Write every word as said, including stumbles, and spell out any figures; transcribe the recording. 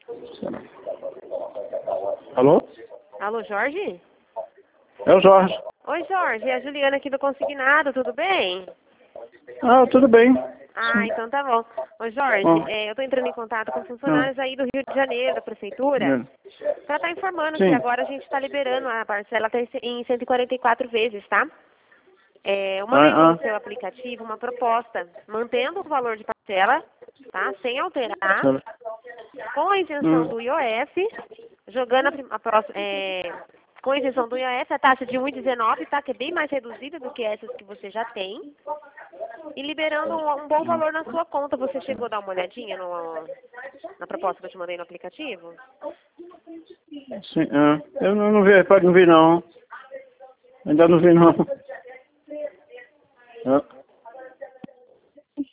Alô? Alô, Jorge? É o Jorge. Oi, Jorge, é a Juliana aqui do Consignado, tudo bem? Ah, tudo bem. Ah, então tá bom. Ô, Jorge, Bom. é, eu tô entrando em contato com funcionários aí do Rio de Janeiro, da Prefeitura, pra estar informando Sim. que agora a gente tá liberando a parcela até em cento e quarenta e quatro vezes, tá? É, eu mandei Ah, pelo ah. seu aplicativo uma proposta, mantendo o valor de parcela, tá? Sem alterar, com a isenção Hum. do I O F, jogando a, prim- a próxima, é, com a isenção do I O F, a taxa de um vírgula dezenove, tá? Que é bem mais reduzida do que essas que você já tem. E liberando um, um bom valor na sua conta. Você chegou a dar uma olhadinha no, na proposta que eu te mandei no aplicativo? Sim, ah. Eu não, não vi, pode não vi não. Ainda não vi não. Ah.